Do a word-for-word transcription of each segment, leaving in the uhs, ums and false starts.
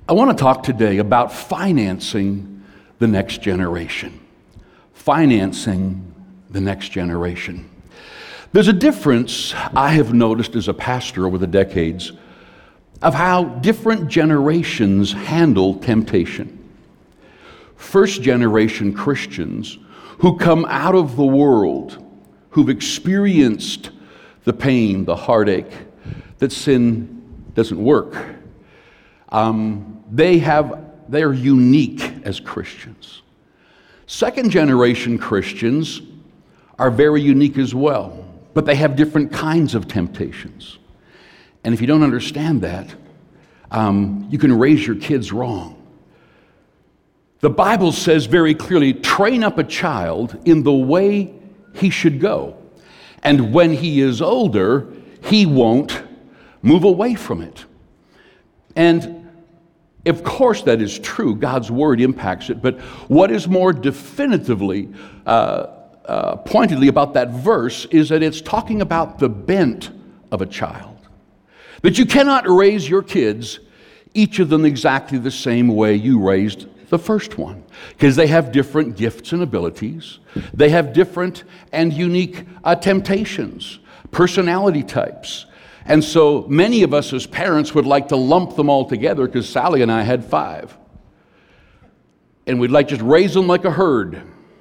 I want to talk today about financing the next generation. Financing the next generation. There's a difference I have noticed as a pastor over the decades of how different generations handle temptation. First generation Christians who come out of the world, who've experienced the pain, the heartache, that sin doesn't work. Um, they have, they are unique as Christians. Second generation Christians are very unique as well, but they have different kinds of temptations. And if you don't understand that, um, you can raise your kids wrong. The Bible says very clearly, train up a child in the way he should go. And when he is older, he won't move away from it. And of course that is true. God's word impacts it. But what is more definitively, uh, uh, pointedly about that verse is that it's talking about the bent of a child. That you cannot raise your kids, each of them exactly the same way you raised the first one, because they have different gifts and abilities. They have different and unique uh, temptations, personality types. And so many of us as parents would like to lump them all together, because Sally and I had five. And we'd like to just raise them like a herd.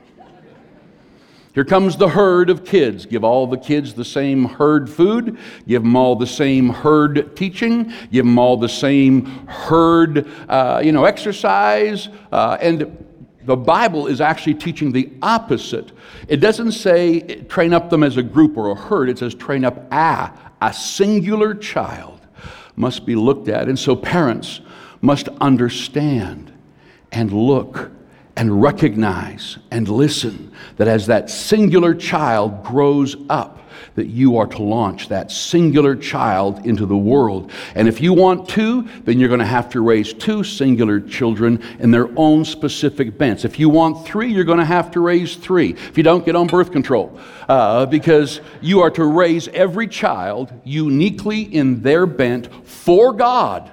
Here comes the herd of kids. Give all the kids the same herd food. Give them all the same herd teaching. Give them all the same herd, uh, you know, exercise. Uh, and the Bible is actually teaching the opposite. It doesn't say train up them as a group or a herd. It says train up a, a singular child must be looked at. And so parents must understand and look and recognize and listen that as that singular child grows up, that you are to launch that singular child into the world. And if you want two, then you're going to have to raise two singular children in their own specific bents. If you want three, you're going to have to raise three. If you don't, get on birth control. Uh, because you are to raise every child uniquely in their bent for God,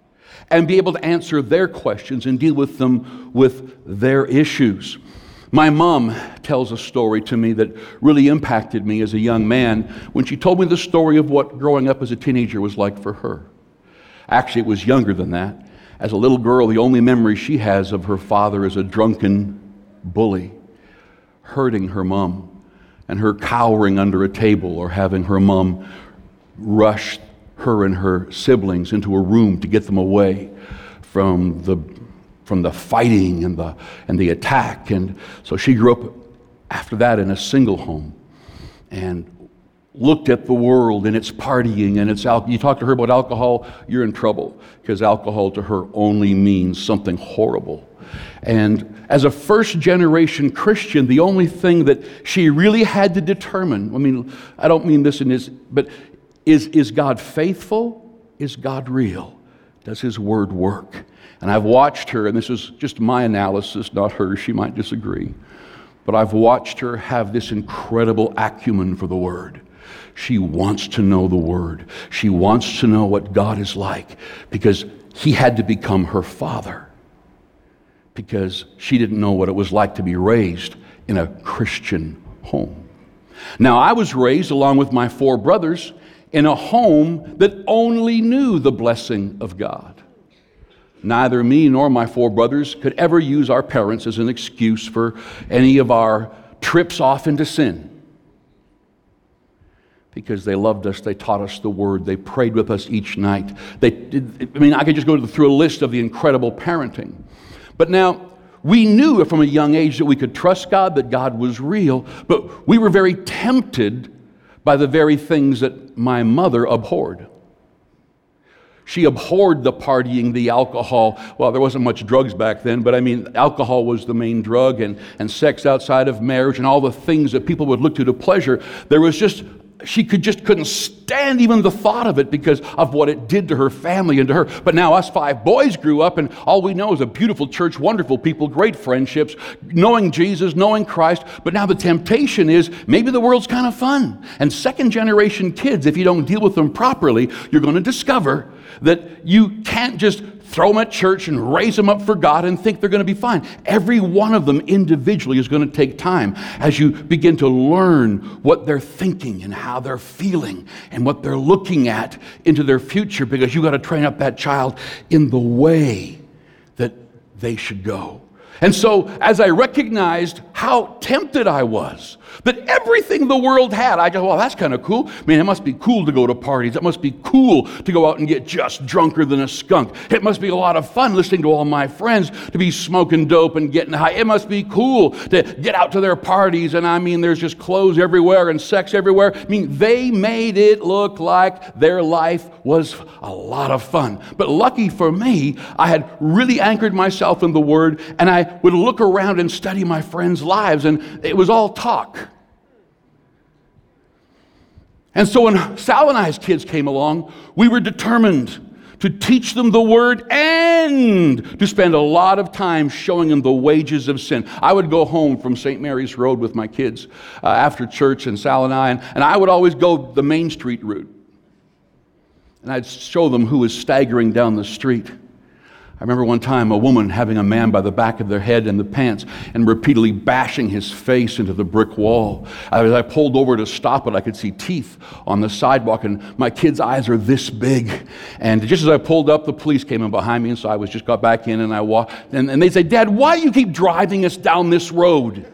and be able to answer their questions and deal with them with their issues. My mom tells a story to me that really impacted me as a young man when she told me the story of what growing up as a teenager was like for her. Actually, it was younger than that. As a little girl, the only memory she has of her father is a drunken bully, hurting her mom, and her cowering under a table or having her mom rush her and her siblings into a room to get them away from the from the fighting and the and the attack. And so she grew up after that in a single home and looked at the world and its partying and its alcohol. You talk to her about alcohol, you're in trouble, because alcohol to her only means something horrible. And as a first generation Christian, the only thing that she really had to determine, I mean, I don't mean this in this, but Is, is God faithful? Is God real? Does His Word work? And I've watched her, and this is just my analysis, not hers, she might disagree, but I've watched her have this incredible acumen for the Word. She wants to know the Word. She wants to know what God is like, because He had to become her father, because she didn't know what it was like to be raised in a Christian home. Now, I was raised along with my four brothers in a home that only knew the blessing of God. Neither me nor my four brothers could ever use our parents as an excuse for any of our trips off into sin. Because they loved us, they taught us the Word, they prayed with us each night. They, I mean, I could just go through a list of the incredible parenting. But now, we knew from a young age that we could trust God, that God was real, but we were very tempted by the very things that my mother abhorred. She abhorred the partying, the alcohol. Well, there wasn't much drugs back then, but I mean, alcohol was the main drug, and, and sex outside of marriage, and all the things that people would look to to pleasure. There was just, she could just couldn't stand even the thought of it because of what it did to her family and to her. But now us five boys grew up, and all we know is a beautiful church, wonderful people, great friendships, knowing Jesus, knowing Christ. But now the temptation is maybe the world's kind of fun. And second generation kids, if you don't deal with them properly, you're going to discover that you can't just throw them at church and raise them up for God and think they're going to be fine. Every one of them individually is going to take time as you begin to learn what they're thinking and how they're feeling and what they're looking at into their future, because you've got to train up that child in the way that they should go. And so as I recognized how tempted I was, that everything the world had, I go, well, that's kind of cool. I mean, it must be cool to go to parties. It must be cool to go out and get just drunker than a skunk. It must be a lot of fun listening to all my friends to be smoking dope and getting high. It must be cool to get out to their parties. And I mean, there's just clothes everywhere and sex everywhere. I mean, they made it look like their life was a lot of fun. But lucky for me, I had really anchored myself in the Word, and I would look around and study my friends' lives, and it was all talk. And so when Sal and I's kids came along, we were determined to teach them the Word and to spend a lot of time showing them the wages of sin. I would go home from Saint Mary's Road with my kids uh, after church, and Sal and I, and, and I would always go the Main Street route. And I'd show them who was staggering down the street. I remember one time a woman having a man by the back of their head in the pants and repeatedly bashing his face into the brick wall. As I pulled over to stop it, I could see teeth on the sidewalk, and my kids' eyes are this big. And just as I pulled up, the police came in behind me, and so I was just got back in, and I walked. And, and they say, "Dad, why do you keep driving us down this road?"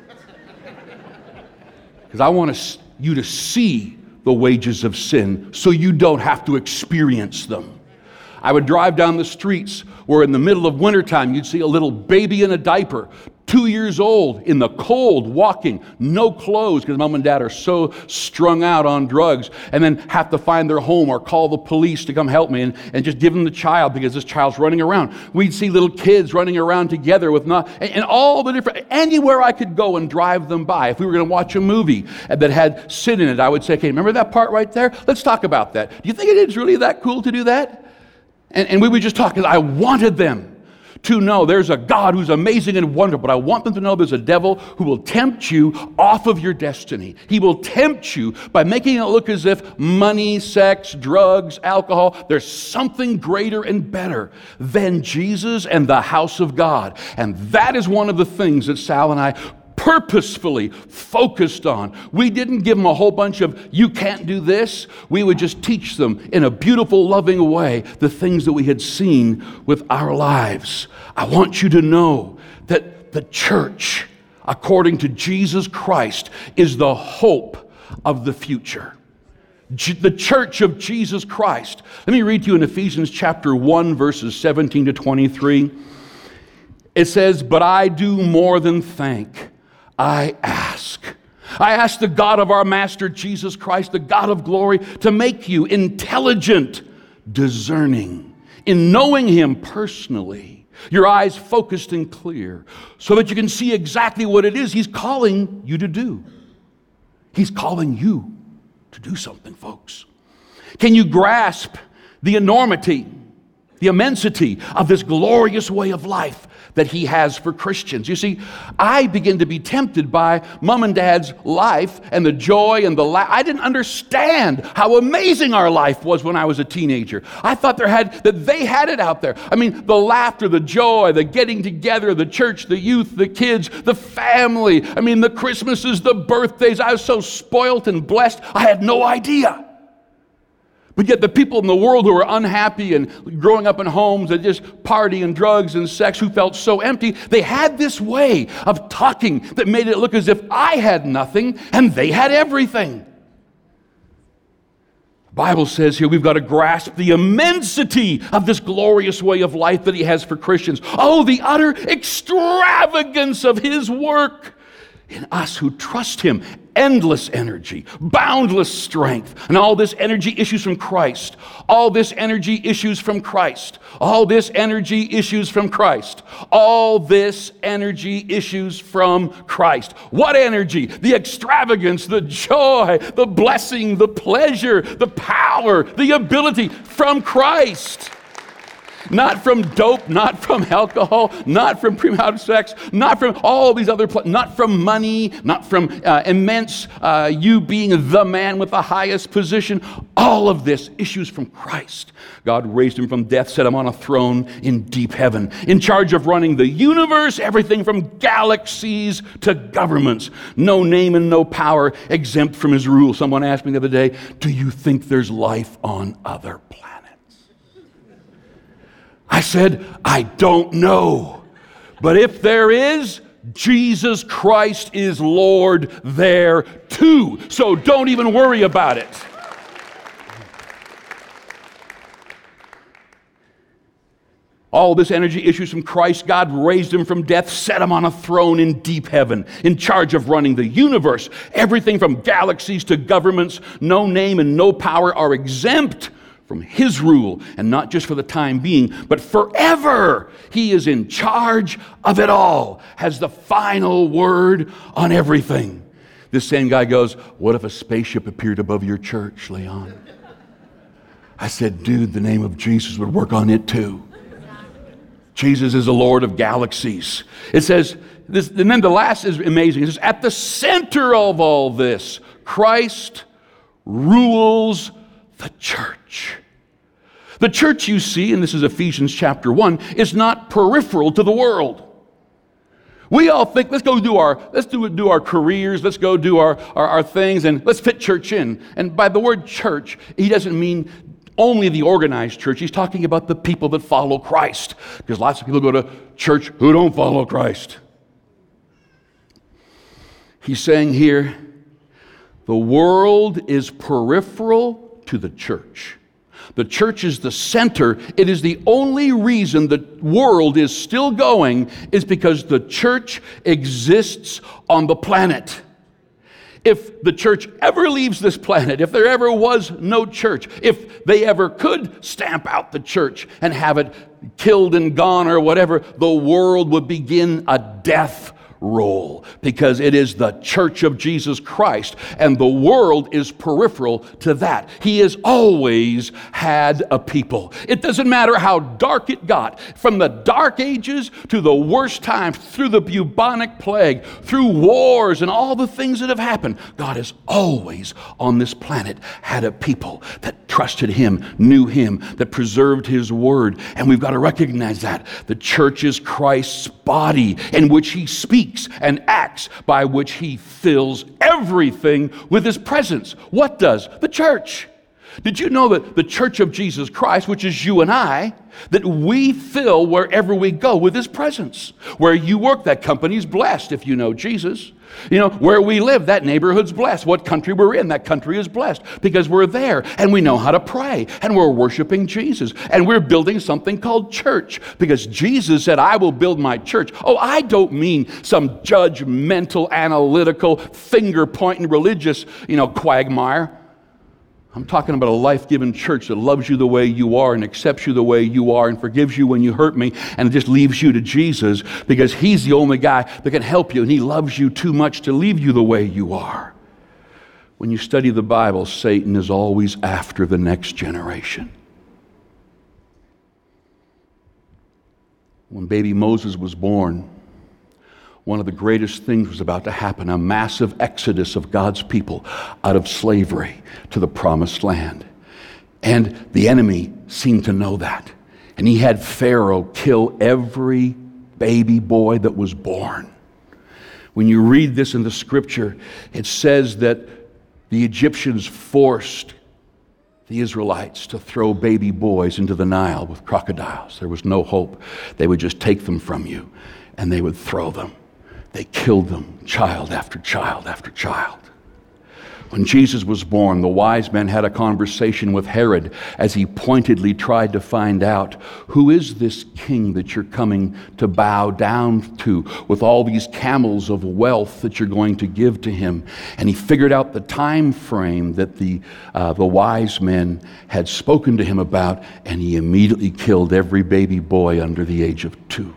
Because I want us, you to see the wages of sin so you don't have to experience them. I would drive down the streets where in the middle of wintertime you'd see a little baby in a diaper, two years old, in the cold, walking, no clothes because mom and dad are so strung out on drugs, and then have to find their home or call the police to come help me and, and just give them the child because this child's running around. We'd see little kids running around together with not, and, and all the different, anywhere I could go and drive them by. If we were going to watch a movie that had sin in it, I would say, "Okay, remember that part right there? Let's talk about that. Do you think it is really that cool to do that?" And, and we would just talk, because I wanted them to know there's a God who's amazing and wonderful, but I want them to know there's a devil who will tempt you off of your destiny. He will tempt you by making it look as if money, sex, drugs, alcohol, there's something greater and better than Jesus and the house of God. And that is one of the things that Sal and I purposefully focused on. We didn't give them a whole bunch of, you can't do this. We would just teach them in a beautiful, loving way the things that we had seen with our lives. I want you to know that the church, according to Jesus Christ, is the hope of the future. The church of Jesus Christ. Let me read to you in Ephesians chapter one, verses seventeen to twenty-three. It says, "But I do more than thank. I ask. I ask the God of our Master Jesus Christ, the God of glory, to make you intelligent, discerning, in knowing Him personally, your eyes focused and clear, so that you can see exactly what it is He's calling you to do." He's calling you to do something, folks. Can you grasp the enormity, the immensity of this glorious way of life that He has for Christians? You see, I begin to be tempted by mom and dad's life and the joy and the laugh. I didn't understand how amazing our life was when I was a teenager. I thought there had that they had it out there. I mean, the laughter, the joy, the getting together, the church, the youth, the kids, the family. I mean, the Christmases, the birthdays. I was so spoilt and blessed, I had no idea. But yet the people in the world who were unhappy and growing up in homes that just party and drugs and sex, who felt so empty, they had this way of talking that made it look as if I had nothing and they had everything. The Bible says here we've got to grasp the immensity of this glorious way of life that He has for Christians. Oh, the utter extravagance of His work in us who trust Him. Endless energy, boundless strength. And all this energy issues from Christ. All this energy issues from Christ. All this energy issues from Christ. All this energy issues from Christ. What energy? The extravagance, the joy, the blessing, the pleasure, the power, the ability from Christ. Not from dope, not from alcohol, not from premarital sex, not from all these other, pl- not from money, not from uh, immense, uh, you being the man with the highest position. All of this issues from Christ. God raised him from death, set him on a throne in deep heaven, in charge of running the universe, everything from galaxies to governments. No name and no power exempt from his rule. Someone asked me the other day, do you think there's life on other planets? I said, I don't know. But if there is, Jesus Christ is Lord there too. So don't even worry about it. All this energy issues from Christ. God raised him from death, set him on a throne in deep heaven, in charge of running the universe. Everything from galaxies to governments, no name and no power are exempt from his rule, and not just for the time being, but forever. He is in charge of it all, has the final word on everything. This same guy goes, what if a spaceship appeared above your church, Leon? I said, dude, the name of Jesus would work on it too. Jesus is the Lord of galaxies. It says, this, and then the last is amazing. It says, at the center of all this, Christ rules the church. The church you see, and this is Ephesians chapter one, is not peripheral to the world. We all think, let's go do our, let's do, do our careers, let's go do our, our, our things, and let's fit church in. And by the word church, he doesn't mean only the organized church. He's talking about the people that follow Christ. Because lots of people go to church who don't follow Christ. He's saying here, the world is peripheral to the church. The church is the center. It is the only reason the world is still going is because the church exists on the planet. If the church ever leaves this planet, if there ever was no church, if they ever could stamp out the church and have it killed and gone or whatever, the world would begin a death roll, because it is the church of Jesus Christ, and the world is peripheral to that. He has always had a people. It doesn't matter how dark it got, from the dark ages to the worst times, through the bubonic plague, through wars and all the things that have happened, God has always on this planet had a people that trusted him, knew him, that preserved his word, and we've got to recognize that. The church is Christ's body in which he speaks and acts, by which he fills everything with his presence. What does the church? Did you know that the church of Jesus Christ, which is you and I, that we fill wherever we go with his presence? Where you work, that company's blessed if you know Jesus. You know, where we live, that neighborhood's blessed. What country we're in, that country is blessed because we're there and we know how to pray and we're worshiping Jesus and we're building something called church because Jesus said, I will build my church. Oh, I don't mean some judgmental, analytical, finger-pointing religious, you know, quagmire. I'm talking about a life-giving church that loves you the way you are and accepts you the way you are and forgives you when you hurt me and just leaves you to Jesus because he's the only guy that can help you and he loves you too much to leave you the way you are. When you study the Bible, Satan is always after the next generation. When baby Moses was born, one of the greatest things was about to happen, a massive exodus of God's people out of slavery to the promised land. And the enemy seemed to know that. And he had Pharaoh kill every baby boy that was born. When you read this in the scripture, it says that the Egyptians forced the Israelites to throw baby boys into the Nile with crocodiles. There was no hope. They would just take them from you and they would throw them. They killed them, child after child after child. When Jesus was born, the wise men had a conversation with Herod as he pointedly tried to find out, who is this king that you're coming to bow down to with all these camels of wealth that you're going to give to him? And he figured out the time frame that the, uh, the wise men had spoken to him about, and he immediately killed every baby boy under the age of two.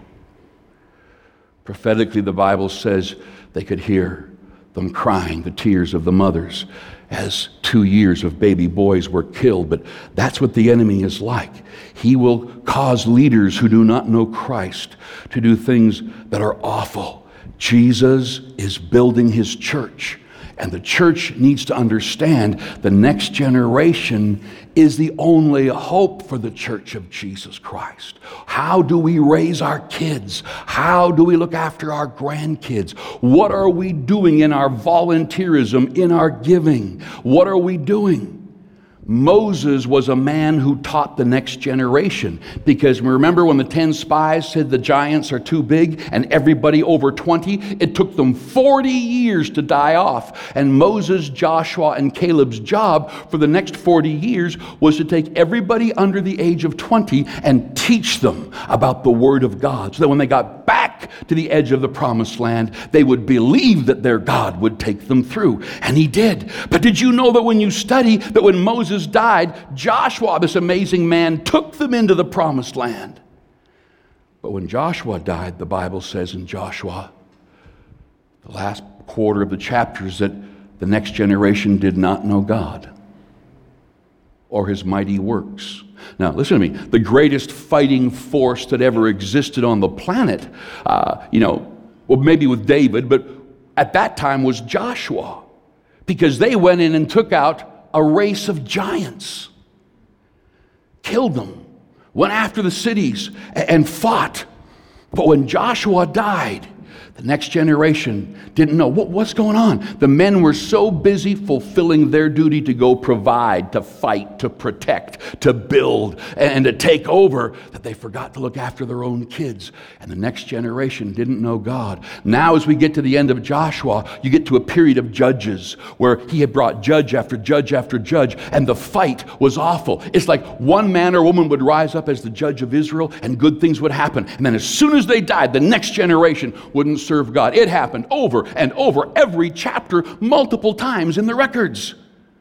Prophetically, the Bible says they could hear them crying, the tears of the mothers, as two years of baby boys were killed. But that's what the enemy is like. He will cause leaders who do not know Christ to do things that are awful. Jesus is building his church. And the church needs to understand the next generation is the only hope for the church of Jesus Christ. How do we raise our kids? How do we look after our grandkids? What are we doing in our volunteerism, in our giving? What are we doing? Moses was a man who taught the next generation, because remember when the ten spies said the giants are too big and everybody over twenty, it took them forty years to die off. And Moses, Joshua, and Caleb's job for the next forty years was to take everybody under the age of twenty and teach them about the Word of God, so that when they got back to the edge of the promised land, they would believe that their God would take them through. And he did. But did you know that when you study that when Moses died, Joshua, this amazing man, took them into the promised land? But when Joshua died, the Bible says in Joshua, the last quarter of the chapters, that the next generation did not know God or his mighty works. Now, listen to me. The greatest fighting force that ever existed on the planet, uh, you know, well, maybe with David, but at that time was Joshua, because they went in and took out a race of giants, killed them, went after the cities, and fought. But when Joshua died, the next generation didn't know what, what's going on. The men were so busy fulfilling their duty to go provide, to fight, to protect, to build, and to take over, that they forgot to look after their own kids. And the next generation didn't know God. Now as we get to the end of Joshua, you get to a period of judges where he had brought judge after judge after judge, and the fight was awful. It's like one man or woman would rise up as the judge of Israel and good things would happen. And then as soon as they died, the next generation wouldn't serve God. It happened over and over, every chapter, multiple times in the records.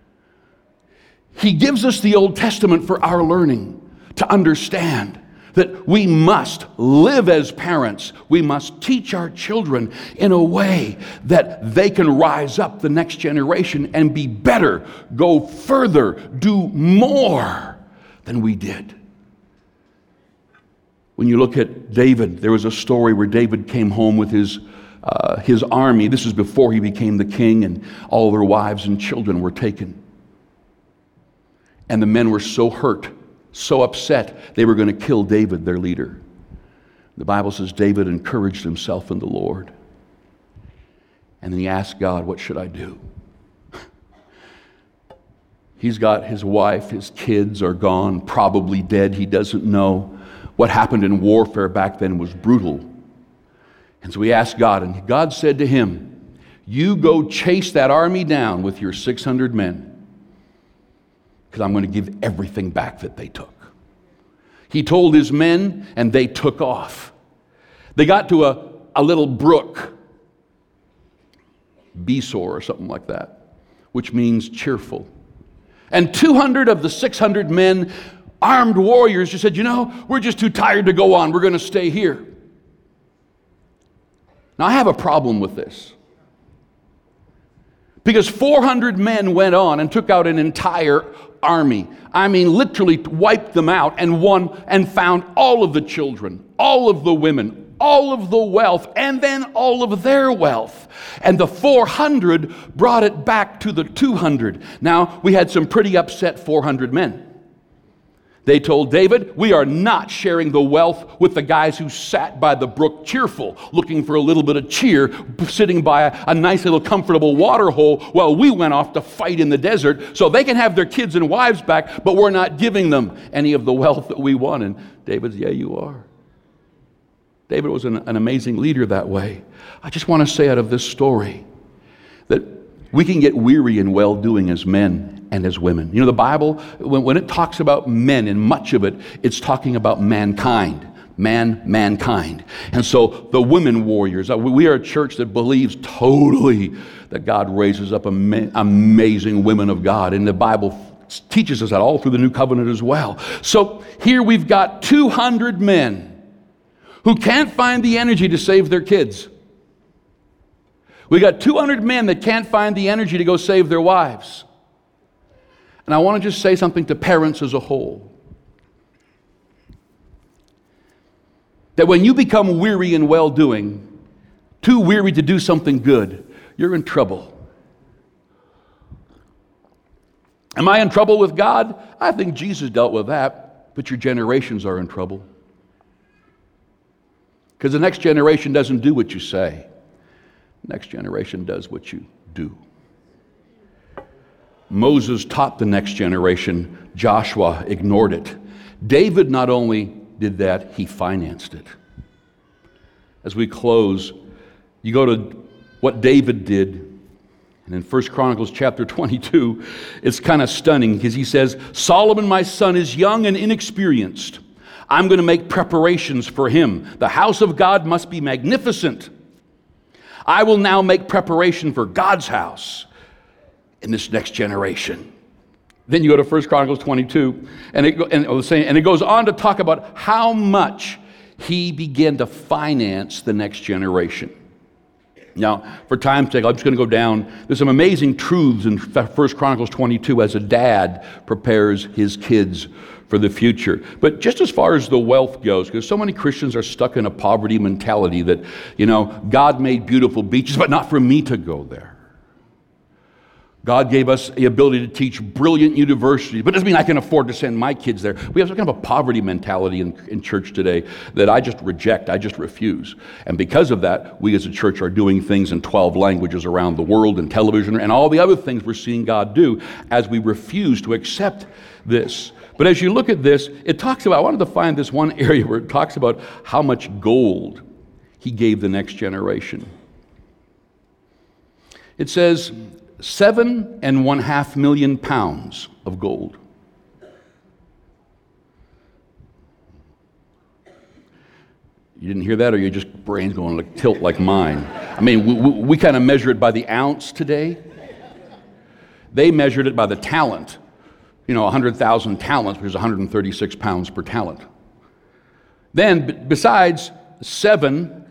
He gives us the Old Testament for our learning, to understand that we must live as parents. We must teach our children in a way that they can rise up the next generation and be better, go further, do more than we did. When you look at David, there was a story where David came home with his uh, his army. This is before he became the king, and all their wives and children were taken. And the men were so hurt, so upset, they were going to kill David, their leader. The Bible says David encouraged himself in the Lord. And then he asked God, what should I do? He's got his wife, his kids are gone, probably dead. He doesn't know. What happened in warfare back then was brutal. And so he asked God, and God said to him, you go chase that army down with your six hundred men, because I'm going to give everything back that they took. He told his men, and they took off. They got to a, a little brook, Besor or something like that, which means cheerful. And two hundred of the six hundred men, armed warriors, just said, you know, we're just too tired to go on. We're going to stay here. Now, I have a problem with this, because four hundred men went on and took out an entire army. I mean, literally wiped them out, and won and found all of the children, all of the women, all of the wealth, and then all of their wealth. And the four hundred brought it back to the two hundred. Now, we had some pretty upset four hundred men. They told David, we are not sharing the wealth with the guys who sat by the brook cheerful, looking for a little bit of cheer, sitting by a, a nice little comfortable water hole while we went off to fight in the desert, so they can have their kids and wives back, but we're not giving them any of the wealth that we won. And David said, yeah, you are. David was an, an amazing leader that way. I just want to say out of this story that we can get weary in well-doing as men and as women. You know, the Bible, when, when it talks about men, and much of it, it's talking about mankind. Man, mankind. And so the women warriors, we are a church that believes totally that God raises up ama- amazing women of God. And the Bible teaches us that all through the New Covenant as well. So here we've got two hundred men who can't find the energy to save their kids. We got two hundred men that can't find the energy to go save their wives. And I want to just say something to parents as a whole. That when you become weary in well-doing, too weary to do something good, you're in trouble. Am I in trouble with God? I think Jesus dealt with that, but your generations are in trouble. Because the next generation doesn't do what you say. The next generation does what you do. Moses taught the next generation. Joshua ignored it. David not only did that, he financed it. As we close, you go to what David did. And in First Chronicles chapter twenty-two, it's kind of stunning because he says, Solomon, my son, is young and inexperienced. I'm going to make preparations for him. The house of God must be magnificent. I will now make preparation for God's house in this next generation. Then you go to First Chronicles twenty-two, and it, and, it was saying, and it goes on to talk about how much he began to finance the next generation. Now, for time's sake, I'm just going to go down. There's some amazing truths in First Chronicles twenty-two as a dad prepares his kids for the future. But just as far as the wealth goes, because so many Christians are stuck in a poverty mentality that, you know, God made beautiful beaches, but not for me to go there. God gave us the ability to teach brilliant universities, but it doesn't mean I can afford to send my kids there. We have some kind of a poverty mentality in, in church today that I just reject, I just refuse. And because of that, we as a church are doing things in twelve languages around the world and television and all the other things we're seeing God do as we refuse to accept this. But as you look at this, it talks about, I wanted to find this one area where it talks about how much gold he gave the next generation. It says, Seven and one half million pounds of gold. You didn't hear that, or your just brain's going to tilt like mine? I mean, we, we, we kind of measure it by the ounce today. They measured it by the talent. You know, one hundred thousand talents, which is one hundred thirty-six pounds per talent. Then, b- besides seven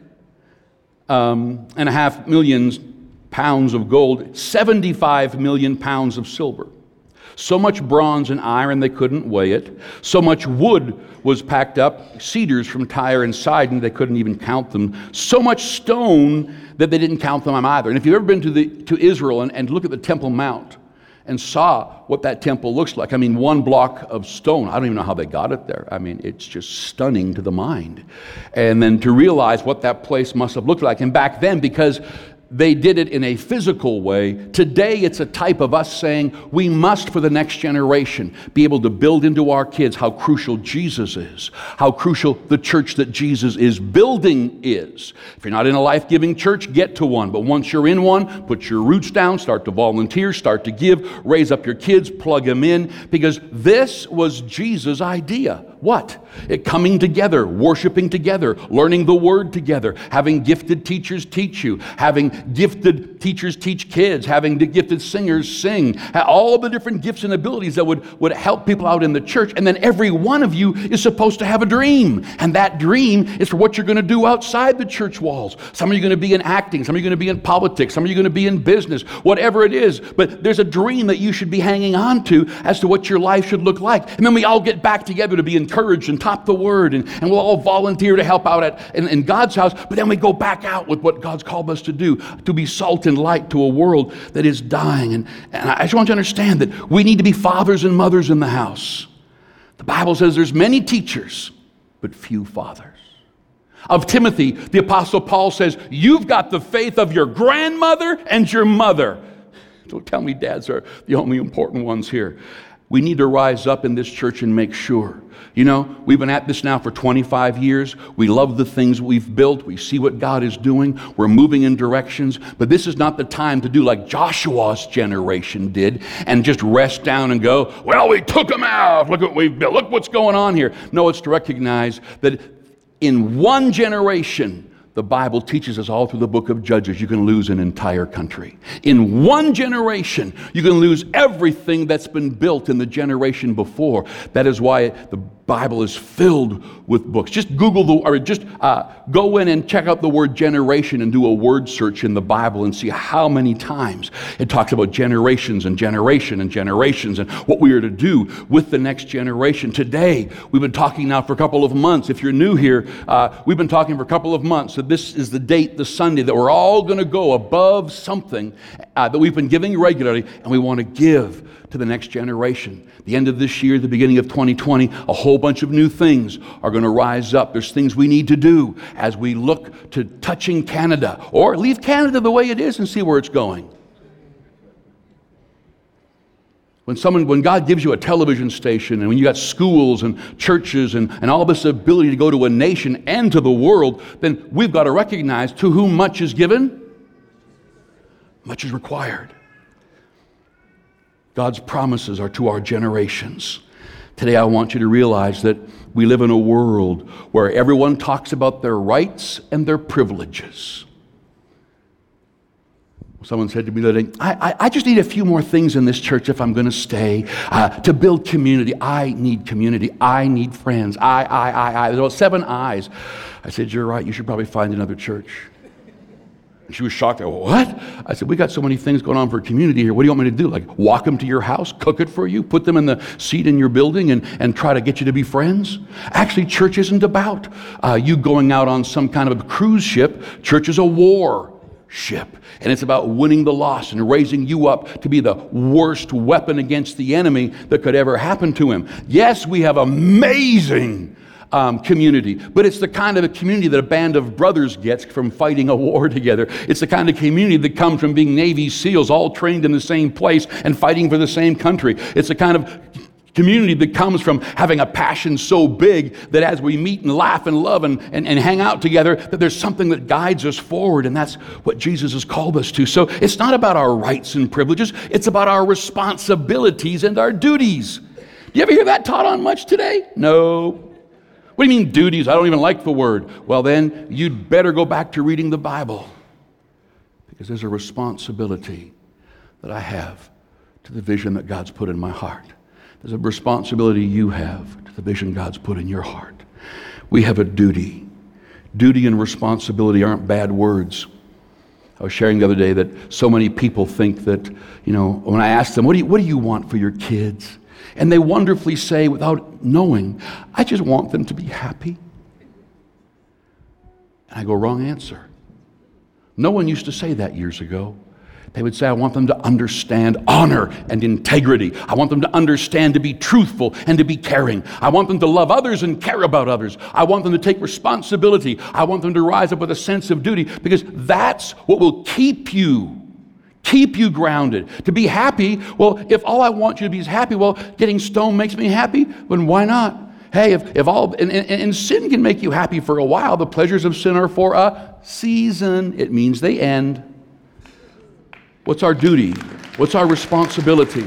um, and a half millions pounds of gold, seventy-five million pounds of silver. So much bronze and iron they couldn't weigh it. So much wood was packed up, cedars from Tyre and Sidon, they couldn't even count them. So much stone that they didn't count them either. And if you've ever been to the to Israel and, and look at the Temple Mount and saw what that temple looks like, I mean, one block of stone, I don't even know how they got it there. I mean, it's just stunning to the mind. And then to realize what that place must have looked like. And back then, because they did it in a physical way. Today, it's a type of us saying we must, for the next generation, be able to build into our kids how crucial Jesus is, how crucial the church that Jesus is building is. If you're not in a life-giving church, get to one. But once you're in one, put your roots down, start to volunteer, start to give, raise up your kids, plug them in, because this was Jesus' idea. What? It coming together, worshiping together, learning the Word together, having gifted teachers teach you, having gifted teachers teach kids, having the gifted singers sing, all of the different gifts and abilities that would, would help people out in the church. And then every one of you is supposed to have a dream. And that dream is for what you're going to do outside the church walls. Some of you are going to be in acting, some of you are going to be in politics, some of you are going to be in business, whatever it is. But there's a dream that you should be hanging on to as to what your life should look like. And then we all get back together to be encouraged and taught the Word, and, and we'll all volunteer to help out at in, in God's house, but then we go back out with what God's called us to do, to be salt and light to a world that is dying. And, and I just want you to understand that we need to be fathers and mothers in the house. The Bible says there's many teachers, but few fathers. Of Timothy, the Apostle Paul says, you've got the faith of your grandmother and your mother. Don't tell me dads are the only important ones here. We need to rise up in this church and make sure. You know, we've been at this now for twenty-five years. We love the things we've built. We see what God is doing. We're moving in directions. But this is not the time to do like Joshua's generation did and just rest down and go, well, we took them out. Look what we've built. Look what's going on here. No, it's to recognize that in one generation, the Bible teaches us all through the book of Judges, you can lose an entire country. In one generation, you can lose everything that's been built in the generation before. That is why the Bible is filled with books. Just Google the, or just uh, go in and check out the word generation and do a word search in the Bible and see how many times it talks about generations and generation and generations and what we are to do with the next generation. Today, we've been talking now for a couple of months. If you're new here, uh, we've been talking for a couple of months. So this is the date, the Sunday, that we're all going to go above something uh, that we've been giving regularly, and we want to give to the next generation. The end of this year, the beginning of twenty twenty, a whole bunch of new things are going to rise up. There's things we need to do as we look to touching Canada, or leave Canada the way it is and see where it's going. When someone, when God gives you a television station, and when you got schools and churches and, and all this ability to go to a nation and to the world, then we've got to recognize to whom much is given, much is required. God's promises are to our generations. Today I want you to realize that we live in a world where everyone talks about their rights and their privileges. Someone said to me the other day, I, I, I just need a few more things in this church if I'm going to stay, uh, to build community. I need community. I need friends. I, I, I, I. There's about seven I's. I said, you're right. You should probably find another church. She was shocked. I went, what? I said, we got so many things going on for community here. What do you want me to do? Like walk them to your house, cook it for you, put them in the seat in your building and, and try to get you to be friends? Actually, church isn't about uh, you going out on some kind of a cruise ship. Church is a war ship. And it's about winning the lost and raising you up to be the worst weapon against the enemy that could ever happen to him. Yes, we have amazing Um, community, but it's the kind of a community that a band of brothers gets from fighting a war together. It's the kind of community that comes from being Navy SEALs, all trained in the same place and fighting for the same country. It's the kind of community that comes from having a passion so big that as we meet and laugh and love and, and, and hang out together, that there's something that guides us forward, and that's what Jesus has called us to. So it's not about our rights and privileges, it's about our responsibilities and our duties. Do you ever hear that taught on much today? No. What do you mean duties? I don't even like the word. Well, then you'd better go back to reading the Bible, because there's a responsibility that I have to the vision that God's put in my heart. There's a responsibility you have to the vision God's put in your heart. We have a duty. Duty and responsibility aren't bad words. I was sharing the other day that so many people think that, you know, when I ask them, what do you, what do you want for your kids? And they wonderfully say, without knowing, I just want them to be happy. And I go, wrong answer. No one used to say that years ago. They would say, I want them to understand honor and integrity. I want them to understand to be truthful and to be caring. I want them to love others and care about others. I want them to take responsibility. I want them to rise up with a sense of duty, because that's what will keep you Keep you grounded. To be happy, well, if all I want you to be is happy, well, getting stoned makes me happy, then why not? Hey, if, if all, and, and, and sin can make you happy for a while. The pleasures of sin are for a season. It means they end. What's our duty? What's our responsibility?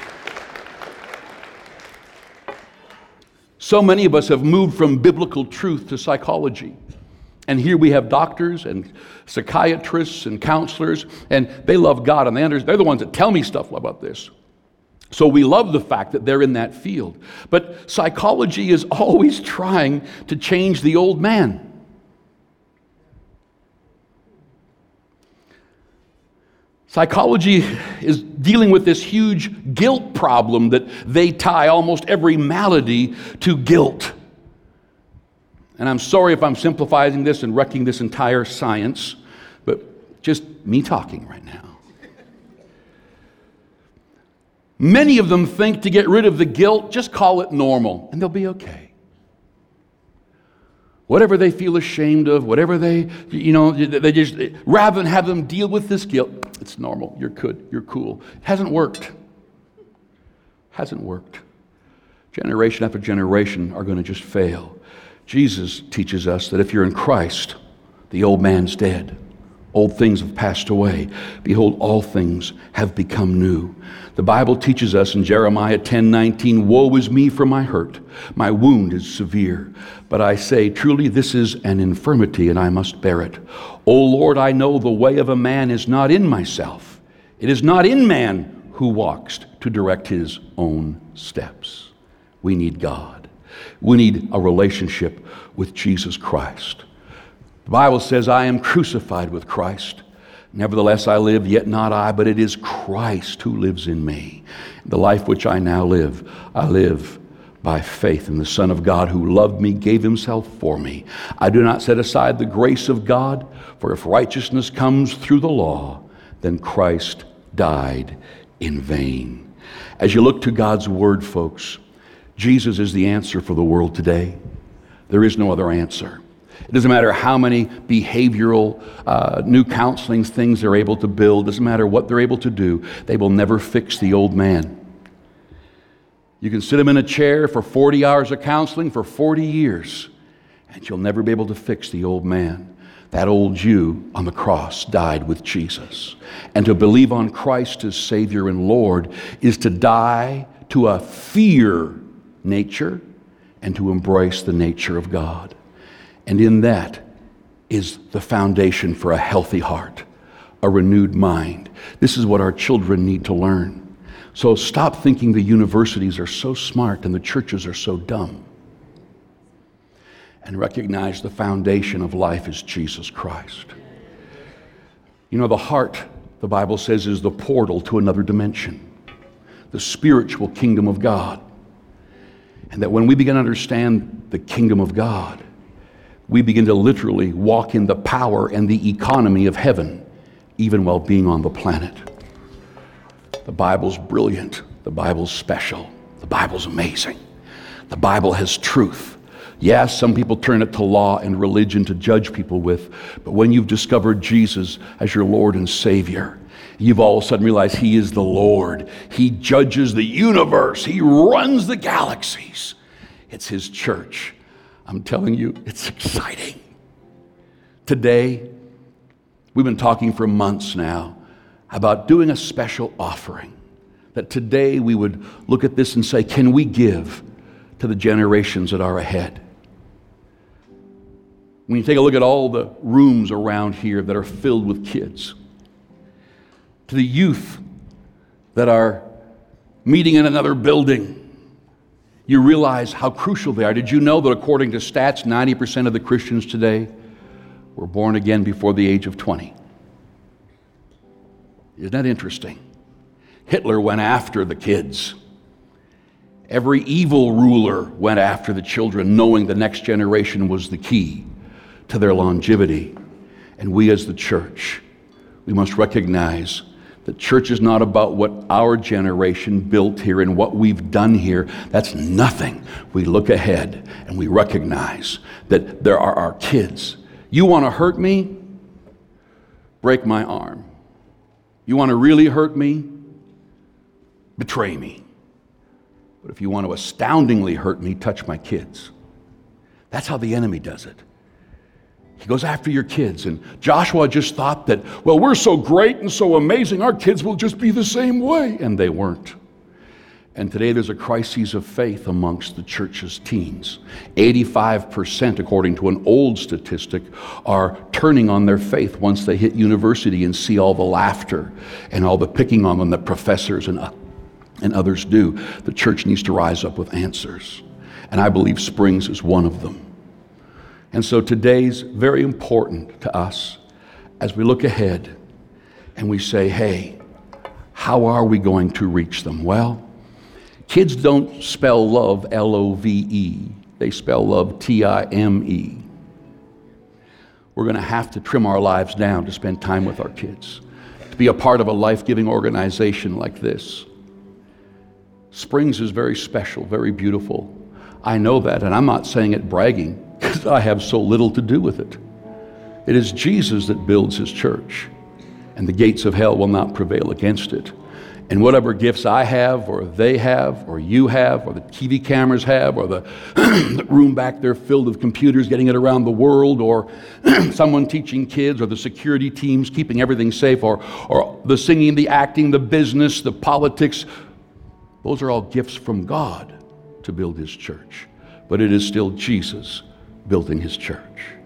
So many of us have moved from biblical truth to psychology. And here we have doctors and psychiatrists and counselors, and they love God, and they under, they're the ones that tell me stuff about this. So we love the fact that they're in that field. But psychology is always trying to change the old man. Psychology is dealing with this huge guilt problem that they tie almost every malady to guilt. And I'm sorry if I'm simplifying this and wrecking this entire science, but just me talking right now. Many of them think to get rid of the guilt, just call it normal, and they'll be okay. Whatever they feel ashamed of, whatever they, you know, they just, rather than have them deal with this guilt, it's normal, you're good, you're cool. It hasn't worked. Hasn't worked. Generation after generation are going to just fail. Jesus teaches us that if you're in Christ, the old man's dead. Old things have passed away. Behold, all things have become new. The Bible teaches us in Jeremiah ten nineteen, woe is me for my hurt. My wound is severe. But I say, truly this is an infirmity, and I must bear it. O Lord, I know the way of a man is not in myself. It is not in man who walks to direct his own steps. We need God. We need a relationship with Jesus Christ. The Bible says, I am crucified with Christ. Nevertheless, I live, yet not I, but it is Christ who lives in me. The life which I now live, I live by faith in the Son of God who loved me, gave himself for me. I do not set aside the grace of God, for if righteousness comes through the law, then Christ died in vain. As you look to God's word, folks, Jesus is the answer for the world today. There is no other answer. It doesn't matter how many behavioral, uh, new counseling things they're able to build. It doesn't matter what they're able to do. They will never fix the old man. You can sit him in a chair for forty hours of counseling for forty years, and you'll never be able to fix the old man. That old Jew on the cross died with Jesus. And to believe on Christ as Savior and Lord is to die to a fear nature and to embrace the nature of God. And in that is the foundation for a healthy heart, a renewed mind. This is what our children need to learn. So stop thinking the universities are so smart and the churches are so dumb. And recognize the foundation of life is Jesus Christ. You know, the heart, the Bible says, is the portal to another dimension, the spiritual kingdom of God. And that when we begin to understand the kingdom of God, we begin to literally walk in the power and the economy of heaven, even while being on the planet. The Bible's brilliant. The Bible's special. The Bible's amazing. The Bible has truth. Yes, some people turn it to law and religion to judge people with, but when you've discovered Jesus as your Lord and Savior, you've all of a sudden realized He is the Lord. He judges the universe. He runs the galaxies. It's His church. I'm telling you, it's exciting. Today, we've been talking for months now about doing a special offering. That today we would look at this and say, can we give to the generations that are ahead? When you take a look at all the rooms around here that are filled with kids, to the youth that are meeting in another building, you realize how crucial they are. Did you know that according to stats, ninety percent of the Christians today were born again before the age of twenty? Isn't that interesting? Hitler went after the kids. Every evil ruler went after the children, knowing the next generation was the key to their longevity. And we as the church, we must recognize that church is not about what our generation built here and what we've done here. That's nothing. We look ahead and we recognize that there are our kids. You want to hurt me? Break my arm. You want to really hurt me? Betray me. But if you want to astoundingly hurt me, touch my kids. That's how the enemy does it. He goes after your kids. And Joshua just thought that, well, we're so great and so amazing, our kids will just be the same way. And they weren't. And today there's a crisis of faith amongst the church's teens. eighty-five percent, according to an old statistic, are turning on their faith once they hit university and see all the laughter and all the picking on them that professors and, uh, and others do. The church needs to rise up with answers. And I believe Springs is one of them. And so today's very important to us as we look ahead and we say, hey, how are we going to reach them? Well, kids don't spell love L O V E. They spell love T I M E. We're going to have to trim our lives down to spend time with our kids, to be a part of a life-giving organization like this. Springs is very special, very beautiful. I know that, and I'm not saying it bragging, because I have so little to do with it. It is Jesus that builds His church, and the gates of hell will not prevail against it. And whatever gifts I have, or they have, or you have, or the T V cameras have, or the, the room back there filled with computers getting it around the world, or someone teaching kids, or the security teams keeping everything safe, or, or the singing, the acting, the business, the politics, those are all gifts from God to build His church. But it is still Jesus building His church.